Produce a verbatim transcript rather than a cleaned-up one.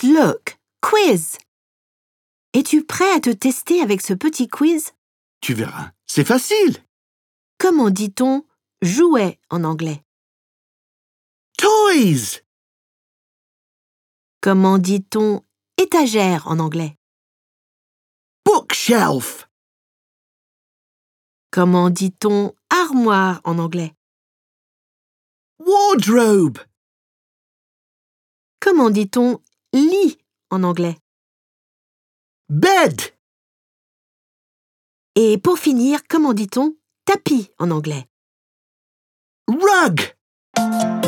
look, quiz. Es-tu prêt à te tester avec ce petit quiz? Tu verras, c'est facile. Comment dit-on jouet en anglais? Toys. Comment dit-on étagère en anglais? Bookshelf. Comment dit-on armoire en anglais? Wardrobe. Comment dit-on lit en anglais? Bed. Et pour finir, comment dit-on tapis en anglais? Rug.